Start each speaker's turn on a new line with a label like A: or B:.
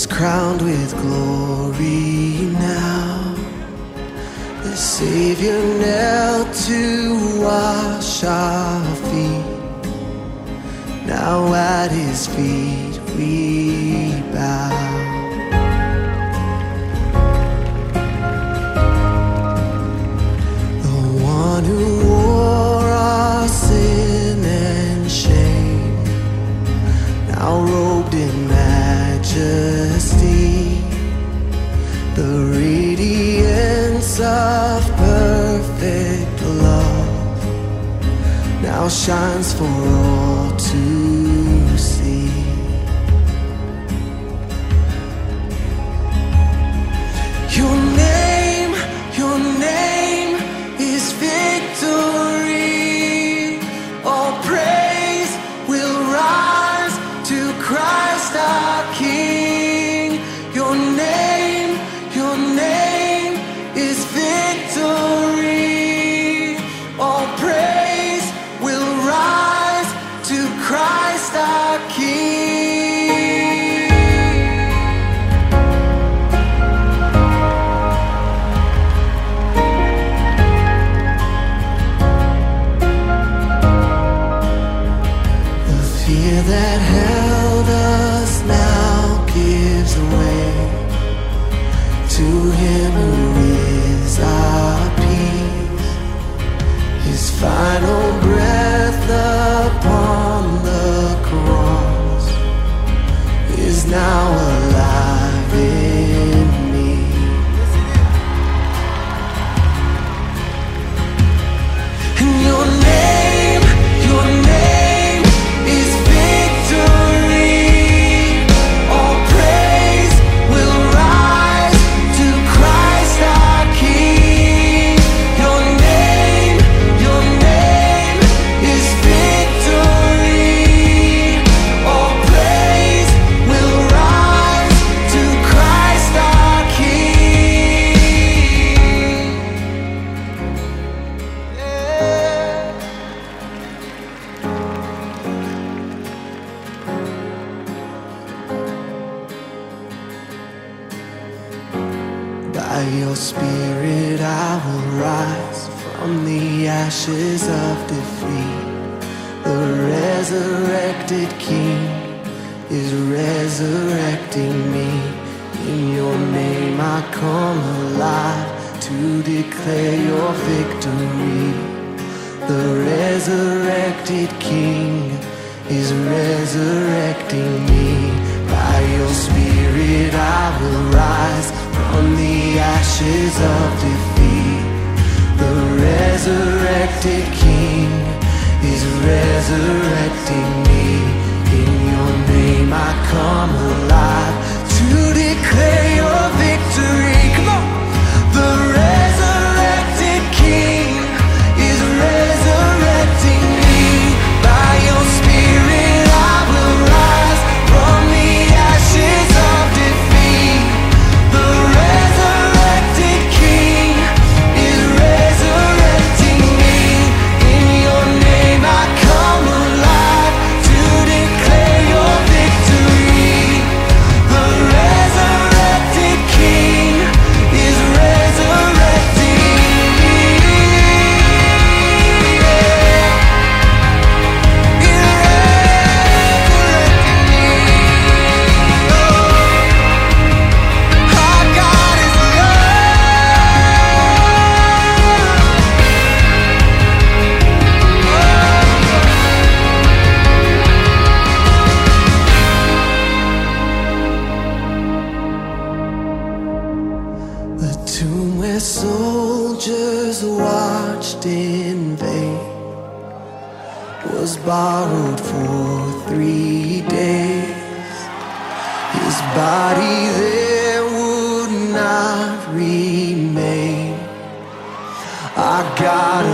A: Crowned with glory now. The Savior knelt to wash our feet. Now at his feet we bow. The one who wore our sin and shame, now robed in majesty, the radiance of perfect love now shines for all to see. Your name is victory. All praise will rise to Christ our King. Your name is victory. All praise will rise to Christ our King. The fear that held us now gives way to him who is our peace. His final breath upon the cross is now alive in me. And your name is victory. All praise will rise to Christ our King. Your name is victory. All praise will rise to Christ our King. By your Spirit I will rise from the ashes of defeat. The resurrected King is resurrecting me. In your name I come alive to declare your victory. The resurrected King is resurrecting me. By your Spirit I will rise from the ashes of defeat. The resurrected King is resurrecting me. In your name I come alive to declare your victory. Come on! The resurrected King is resurrecting me. By your Spirit I will rise from the ashes of defeat. The resurrected King is resurrecting me. In your name I come alive to declare your victory. The resurrected King is resurrecting me. He's resurrecting me. Our God is the tomb where soldiers watched in vain was borrowed for 3 days. His body there would not remain. Our God